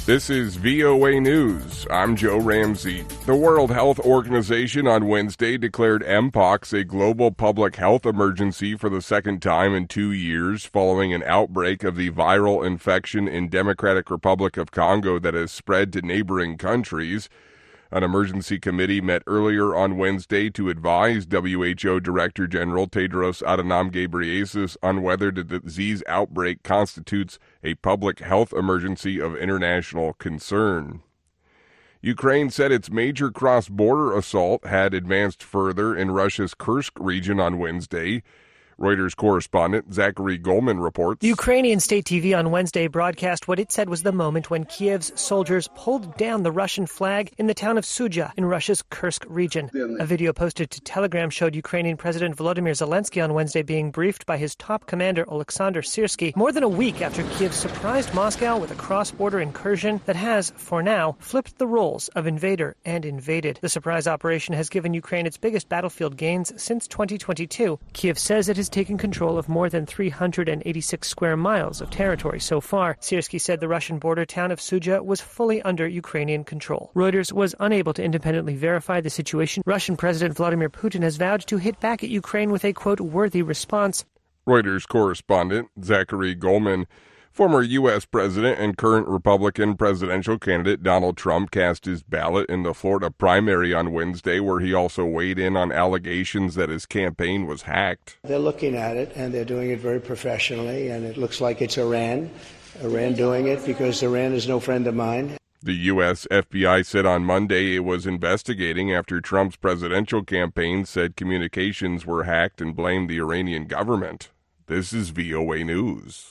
This is VOA News. I'm Joe Ramsey. The World Health Organization on Wednesday declared Mpox a global public health emergency for the second time in 2 years following an outbreak of the viral infection in Democratic Republic of Congo that has spread to neighboring countries. An emergency committee met earlier on Wednesday to advise WHO Director General Tedros Adhanom Ghebreyesus on whether the disease outbreak constitutes a public health emergency of international concern. Ukraine said its major cross-border assault had advanced further in Russia's Kursk region on Wednesday. Reuters correspondent Zachary Goldman reports. Ukrainian state TV on Wednesday broadcast what it said was the moment when Kiev's soldiers pulled down the Russian flag in the town of Sudzha in Russia's Kursk region. A video posted to Telegram showed Ukrainian President Volodymyr Zelensky on Wednesday being briefed by his top commander Oleksandr Syrskyi more than a week after Kiev surprised Moscow with a cross-border incursion that has, for now, flipped the roles of invader and invaded. The surprise operation has given Ukraine its biggest battlefield gains since 2022. Kiev says it has taken control of more than 386 square miles of territory so far. Syrskyi said the Russian border town of Sudzha was fully under Ukrainian control. Reuters was unable to independently verify the situation. Russian President Vladimir Putin has vowed to hit back at Ukraine with a, quote, worthy response. Reuters correspondent Zachary Goldman. Former U.S. President and current Republican presidential candidate Donald Trump cast his ballot in the Florida primary on Wednesday, where he also weighed in on allegations that his campaign was hacked. They're looking at it, and they're doing it very professionally, and it looks like it's Iran doing it, because Iran is no friend of mine. The U.S. FBI said on Monday it was investigating after Trump's presidential campaign said communications were hacked and blamed the Iranian government. This is VOA News.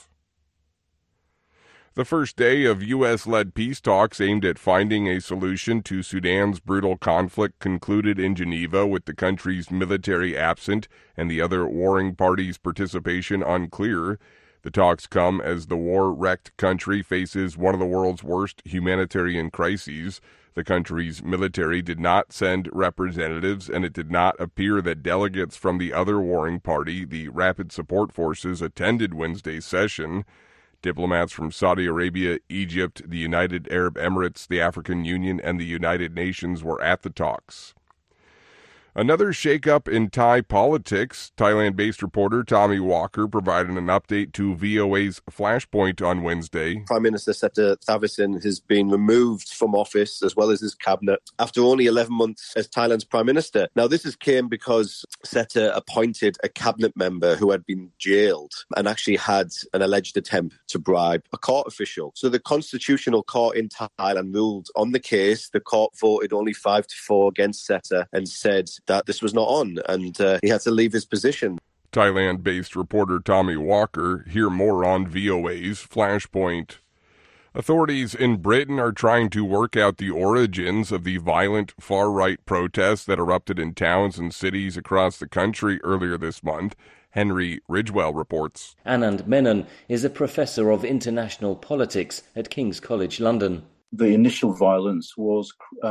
The first day of U.S.-led peace talks aimed at finding a solution to Sudan's brutal conflict concluded in Geneva with the country's military absent and the other warring parties' participation unclear. The talks come as the war-wrecked country faces one of the world's worst humanitarian crises. The country's military did not send representatives, and it did not appear that delegates from the other warring party, the Rapid Support Forces, attended Wednesday's session. Diplomats from Saudi Arabia, Egypt, the United Arab Emirates, the African Union, and the United Nations were at the talks. Another shakeup in Thai politics. Thailand-based reporter Tommy Walker provided an update to VOA's Flashpoint on Wednesday. Prime Minister Seta Thavisin has been removed from office, as well as his cabinet, after only 11 months as Thailand's Prime Minister. Now, this came because Seta appointed a cabinet member who had been jailed and actually had an alleged attempt to bribe a court official. So the Constitutional Court in Thailand ruled on the case. The court voted only 5-4 against Seta and said that this was not on, and he had to leave his position. Thailand-based reporter Tommy Walker. Hear more on VOA's Flashpoint. Authorities in Britain are trying to work out the origins of the violent far-right protests that erupted in towns and cities across the country earlier this month. Henry Ridgewell reports. Anand Menon is a professor of international politics at King's College London. The initial violence was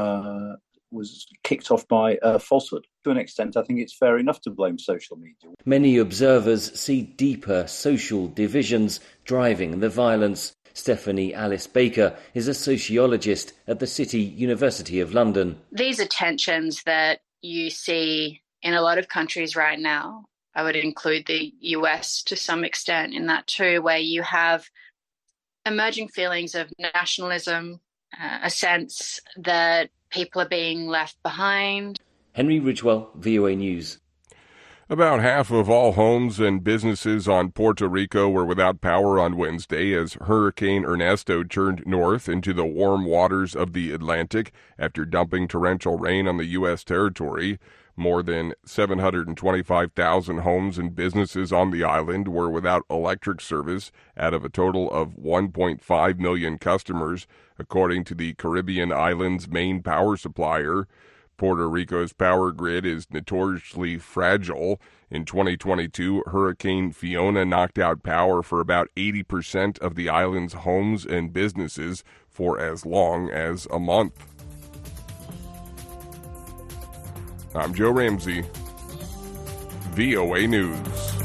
kicked off by falsehood. To an extent, I think it's fair enough to blame social media. Many observers see deeper social divisions driving the violence. Stephanie Alice Baker is a sociologist at the City University of London. These are tensions that you see in a lot of countries right now. I would include the US to some extent in that too, where you have emerging feelings of nationalism, a sense that people are being left behind. Henry Ridgewell, VOA News. About half of all homes and businesses on Puerto Rico were without power on Wednesday as Hurricane Ernesto turned north into the warm waters of the Atlantic after dumping torrential rain on the U.S. territory. More than 725,000 homes and businesses on the island were without electric service out of a total of 1.5 million customers, according to the Caribbean island's main power supplier. Puerto Rico's power grid is notoriously fragile. In 2022, Hurricane Fiona knocked out power for about 80% of the island's homes and businesses for as long as a month. I'm Joe Ramsey, VOA News.